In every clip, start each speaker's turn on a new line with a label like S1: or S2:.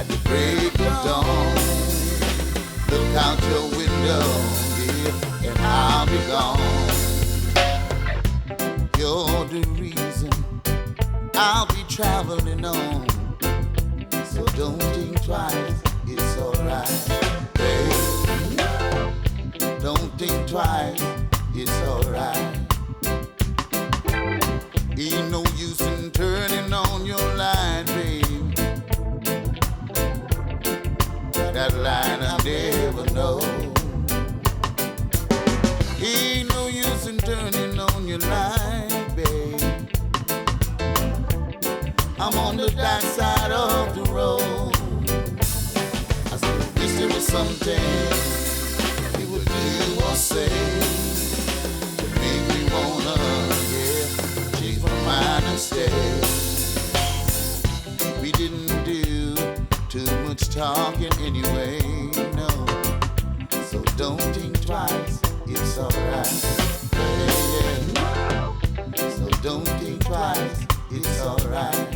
S1: at the break of dawn. Look out your window, yeah, and I'll be gone. You're the reason I'll be traveling on. So don't think twice, it's alright, babe. Don't think twice, it's alright. Ain't no use in turning on your light, babe. That line I never know. Ain't no use in turning on your light, babe. I'm on the dark side of the road. I still wish there was something you would do or say to make me wanna, yeah, change my mind and stay. We didn't do too much talking anyway, no. So don't think twice, it's alright, yeah. So don't think twice, it's alright.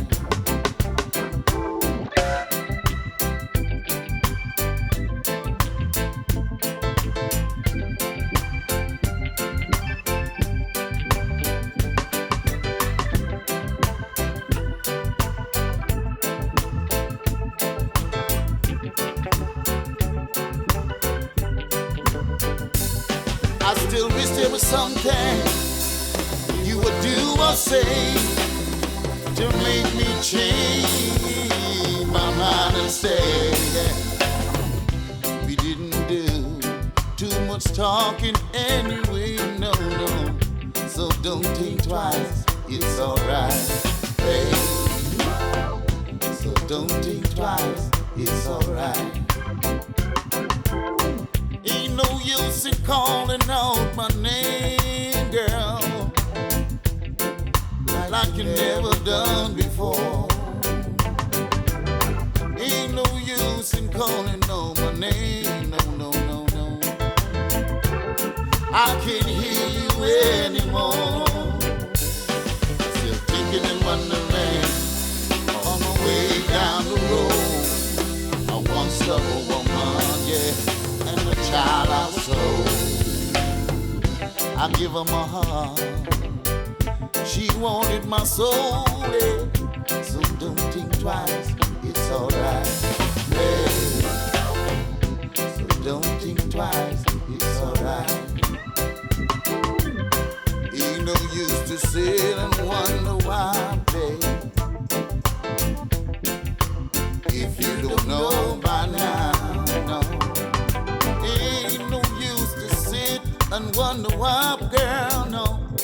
S1: I still wish there was something you would do or say to make me change my mind and stay. Yeah. We didn't do too much talking anyway, no, no. So don't think twice, it's alright, babe. So don't think twice, it's alright. Ain't no use in calling out my name, girl, like you never done before. Ain't no use in calling out my name, no, no, no, no. I can't hear you anymore. Still thinking and wondering on my way down the road. I once loved a woman, yeah, and the child I sold. I give her my heart, she wanted my soul, yeah. So don't think twice, it's alright, yeah. So don't think twice, it's alright. Ain't no use to sit and wonder why, babe. If you don't know by now, no. Ain't no use to sit and wonder why, girl, no.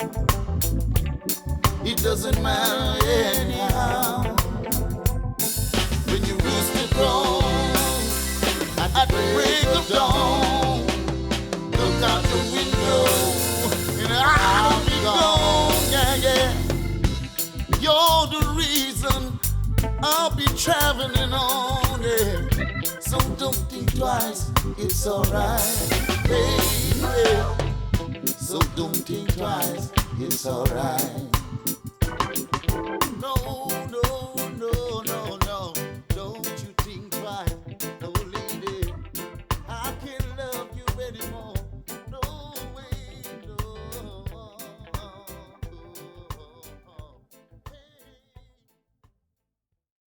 S1: It doesn't matter anyhow. When you reach the throne at the break of dawn, look out the window and I'll be gone, yeah, yeah. You're the reason I'll be traveling on, yeah. So don't think twice, it's alright, baby. So don't think twice, it's alright.